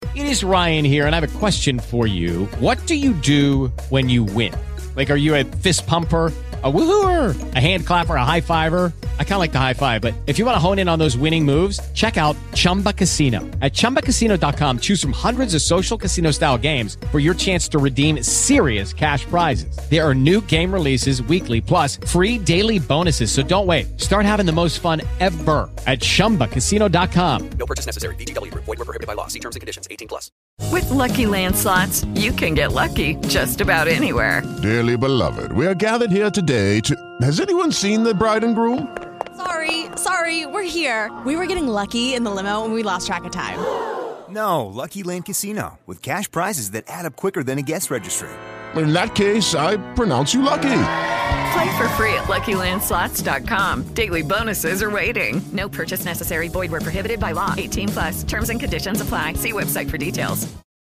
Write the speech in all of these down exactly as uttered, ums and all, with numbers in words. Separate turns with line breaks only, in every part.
It is Ryan here, and I have a question for you. What do you do when you win? Like, are you a fist pumper, a woohooer, a hand clapper, a high fiver? I kind of like the high five, but if you want to hone in on those winning moves, check out Chumba Casino. At chumba casino dot com, choose from hundreds of social casino-style games for your chance to redeem serious cash prizes. There are new game releases weekly, plus free daily bonuses. So don't wait. Start having the most fun ever at chumba casino dot com.
No purchase necessary. V G W. Void where prohibited by law. See terms and conditions. eighteen plus.
With Lucky Land Slots, you can get lucky just about anywhere.
Dearly beloved, we are gathered here today to... Has anyone seen the bride and groom?
Sorry, sorry, we're here. We were getting lucky in the limo and we lost track of time.
No, Lucky Land Casino, with cash prizes that add up quicker than a guest registry.
In that case, I pronounce you lucky.
Play for free at lucky land slots dot com. Daily bonuses are waiting. No purchase necessary. Void where prohibited by law. eighteen plus. Terms and conditions apply. See website for details.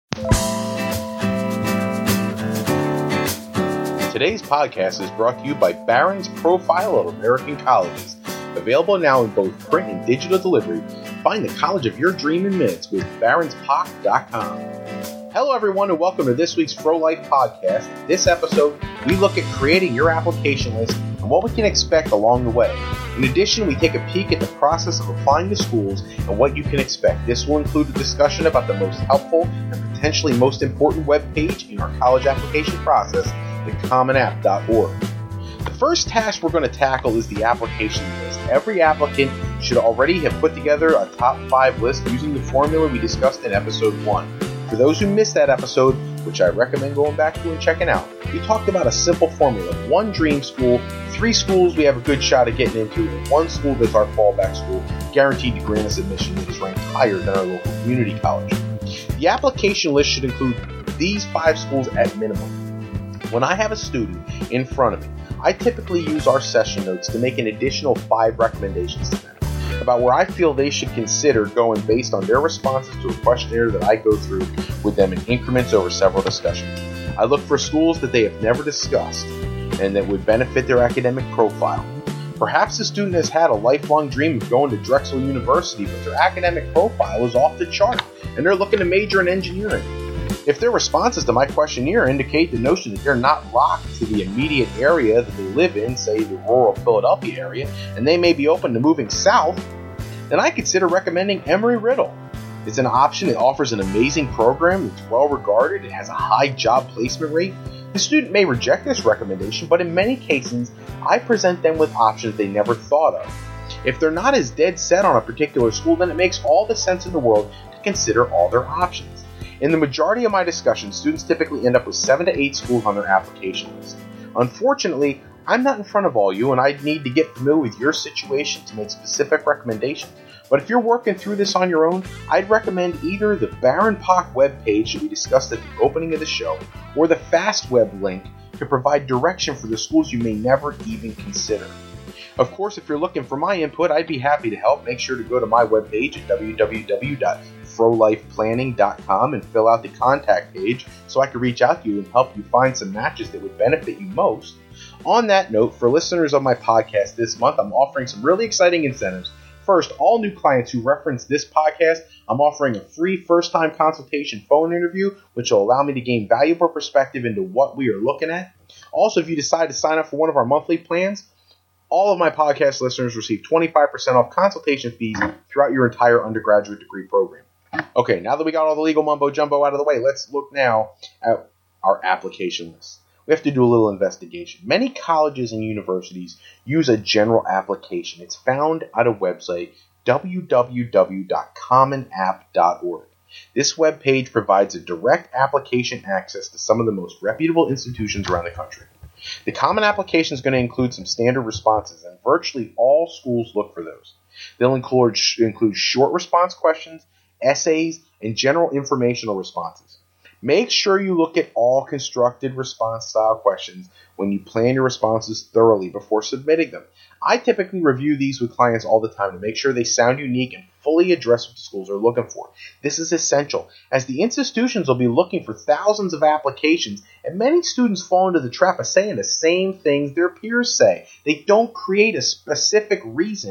Today's podcast is brought to you by Barron's Profile of American Colleges. Available now in both print and digital delivery. Find the college of your dream in minutes with barons poc dot com. Hello everyone and welcome to this week's Fro Life podcast. This episode, we look at creating your application list and what we can expect along the way. In addition, we take a peek at the process of applying to schools and what you can expect. This will include a discussion about the most helpful and potentially most important web page in our college application process, the common app dot org. The first task we're going to tackle is the application list. Every applicant should already have put together a top five list using the formula we discussed in episode one. For those who missed that episode, which I recommend going back to and checking out, we talked about a simple formula. One dream school, three schools we have a good shot at getting into, and one school that's our fallback school, guaranteed to grant us admission that is ranked higher than our local community college. The application list should include these five schools at minimum. When I have a student in front of me, I typically use our session notes to make an additional five recommendations to them about where I feel they should consider going based on their responses to a questionnaire that I go through with them in increments over several discussions. I look for schools that they have never discussed and that would benefit their academic profile. Perhaps the student has had a lifelong dream of going to Drexel University, but their academic profile is off the chart and they're looking to major in engineering. If their responses to my questionnaire indicate the notion that they're not locked to the immediate area that they live in, say the rural Philadelphia area, and they may be open to moving south, then I consider recommending Emory-Riddle. It's an option that offers an amazing program that's well regarded and has a high job placement rate. The student may reject this recommendation, but in many cases, I present them with options they never thought of. If they're not as dead set on a particular school, then it makes all the sense in the world to consider all their options. In the majority of my discussions, students typically end up with seven to eight schools on their application list. Unfortunately, I'm not in front of all you, and I need to get familiar with your situation to make specific recommendations. But if you're working through this on your own, I'd recommend either the Baron Pock webpage that we discussed at the opening of the show, or the FastWeb link to provide direction for the schools you may never even consider. Of course, if you're looking for my input, I'd be happy to help. Make sure to go to my webpage at w w w dot fro life planning dot com and fill out the contact page so I can reach out to you and help you find some matches that would benefit you most. On that note, for listeners of my podcast this month, I'm offering some really exciting incentives. First, all new clients who reference this podcast, I'm offering a free first-time consultation phone interview, which will allow me to gain valuable perspective into what we are looking at. Also, if you decide to sign up for one of our monthly plans, all of my podcast listeners receive twenty-five percent off consultation fees throughout your entire undergraduate degree program. Okay, now that we got all the legal mumbo-jumbo out of the way, let's look now at our application list. We have to do a little investigation. Many colleges and universities use a general application. It's found at a website, w w w dot common app dot org. This web page provides a direct application access to some of the most reputable institutions around the country. The Common Application is going to include some standard responses, and virtually all schools look for those. They'll include, include short response questions, essays, and general informational responses. Make sure you look at all constructed response style questions when you plan your responses thoroughly before submitting them. I typically review these with clients all the time to make sure they sound unique and fully address what the schools are looking for. This is essential, as the institutions will be looking for thousands of applications, and many students fall into the trap of saying the same things their peers say. They don't create a specific reason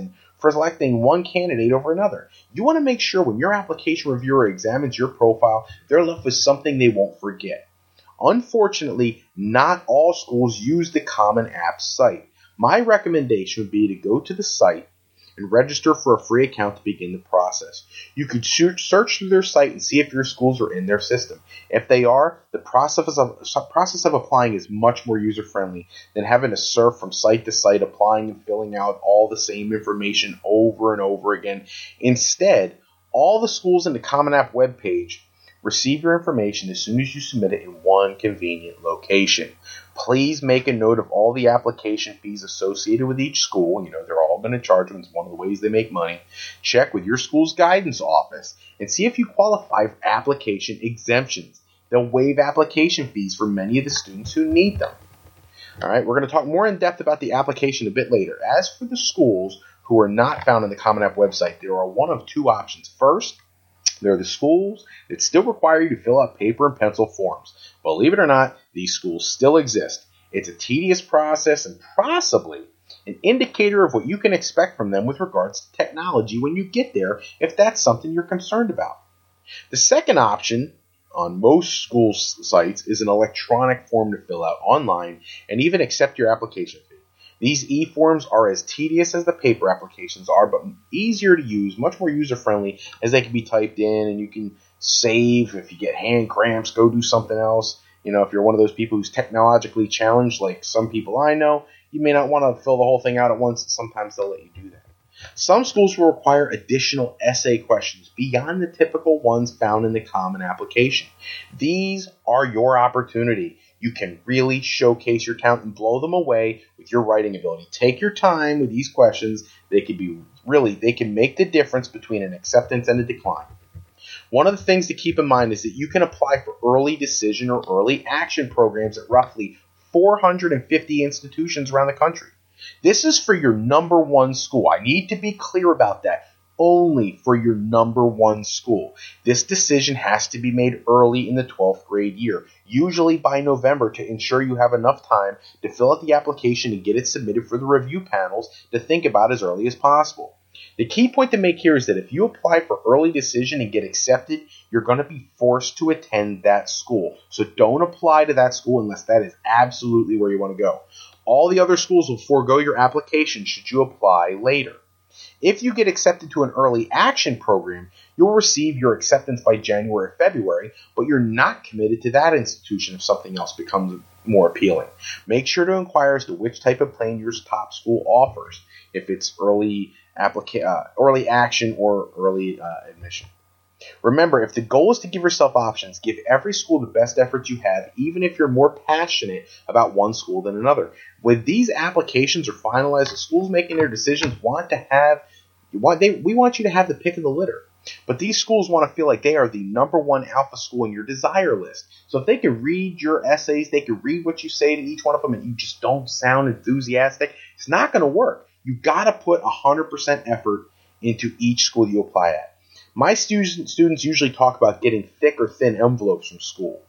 for selecting one candidate over another. You want to make sure when your application reviewer examines your profile, they're left with something they won't forget. Unfortunately, not all schools use the Common App site. My recommendation would be to go to the site and register for a free account to begin the process. You could search through their site and see if your schools are in their system. If they are, the process of, process of applying is much more user-friendly than having to surf from site to site, applying and filling out all the same information over and over again. Instead, all the schools in the Common App webpage receive your information as soon as you submit it in one convenient location. Please make a note of all the application fees associated with each school. You know, they're all going to charge them. It's one of the ways they make money. Check with your school's guidance office and see if you qualify for application exemptions. They'll waive application fees for many of the students who need them. All right, we're going to talk more in depth about the application a bit later. As for the schools who are not found in the Common App website, there are one of two options. First, there are the schools that still require you to fill out paper and pencil forms. Believe it or not, these schools still exist. It's a tedious process and possibly an indicator of what you can expect from them with regards to technology when you get there, if that's something you're concerned about. The second option on most school sites is an electronic form to fill out online and even accept your application fee. These e-forms are as tedious as the paper applications are, but easier to use, much more user-friendly, as they can be typed in and you can save. If you get hand cramps, go do something else. You know, if you're one of those people who's technologically challenged, like some people I know, you may not want to fill the whole thing out at once. Sometimes they'll let you do that. Some schools will require additional essay questions beyond the typical ones found in the Common Application. These are your opportunity. You can really showcase your talent and blow them away with your writing ability. Take your time with these questions. They can be really, they can make the difference between an acceptance and a decline. One of the things to keep in mind is that you can apply for early decision or early action programs at roughly four hundred fifty institutions around the country. This is for your number one school. I need to be clear about that. Only for your number one school. This decision has to be made early in the twelfth grade year, usually by November, to ensure you have enough time to fill out the application and get it submitted for the review panels to think about as early as possible. The key point to make here is that if you apply for early decision and get accepted, you're going to be forced to attend that school. So don't apply to that school unless that is absolutely where you want to go. All the other schools will forego your application should you apply later. If you get accepted to an early action program, you'll receive your acceptance by January or February, but you're not committed to that institution if something else becomes more appealing. Make sure to inquire as to which type of plan your top school offers, if it's early applica- uh, early action or early uh, admission. Remember, if the goal is to give yourself options, give every school the best efforts you have, even if you're more passionate about one school than another. When these applications are finalized, the schools making their decisions want to have, want they we want you to have the pick of the litter. But these schools want to feel like they are the number one alpha school in your desire list. So if they can read your essays, they can read what you say to each one of them, and you just don't sound enthusiastic, it's not going to work. You've got to put one hundred percent effort into each school you apply at. My student, students usually talk about getting thick or thin envelopes from school.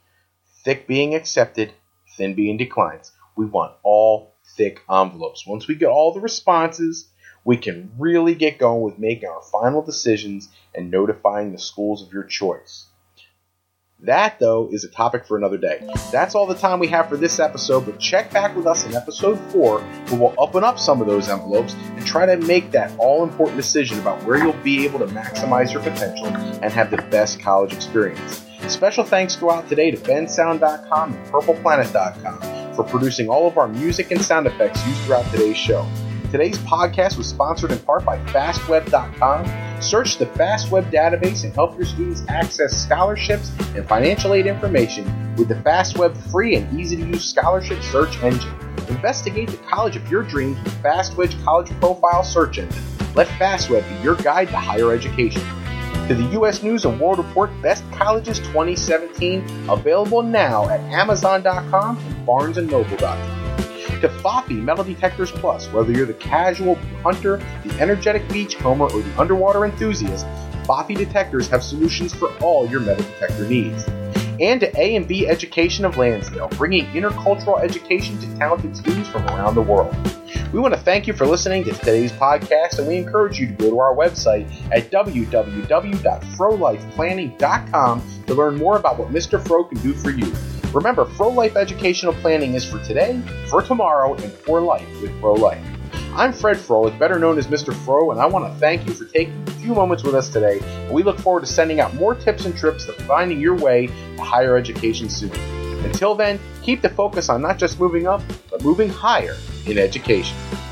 Thick being accepted, thin being declines. We want all thick envelopes. Once we get all the responses, we can really get going with making our final decisions and notifying the schools of your choice. That, though, is a topic for another day. That's all the time we have for this episode, but check back with us in episode four, where we'll open up some of those envelopes and try to make that all-important decision about where you'll be able to maximize your potential and have the best college experience. Special thanks go out today to Ben Sound dot com and Purple Planet dot com for producing all of our music and sound effects used throughout today's show. Today's podcast was sponsored in part by Fast Web dot com. Search the FastWeb database and help your students access scholarships and financial aid information with the FastWeb free and easy-to-use scholarship search engine. Investigate the college of your dreams with FastWed's College Profile search engine. Let FastWeb be your guide to higher education. To the U S News and World Report Best Colleges twenty seventeen, available now at Amazon dot com and Barnes and Noble dot com. To F O F I Metal Detectors Plus, whether you're the casual hunter, the energetic beachcomber, or the underwater enthusiast, F O F I detectors have solutions for all your metal detector needs. and to A and B Education of Lansdale, bringing intercultural education to talented students from around the world. We want to thank you for listening to today's podcast, and we encourage you to go to our website at w w w dot fro life planning dot com to learn more about what Mister Fro can do for you. Remember, Fro Life Educational Planning is for today, for tomorrow, and for life with Fro Life. I'm Fred Froelich, better known as Mister Fro, and I want to thank you for taking a few moments with us today, and we look forward to sending out more tips and trips to finding your way to higher education soon. Until then, keep the focus on not just moving up, but moving higher in education.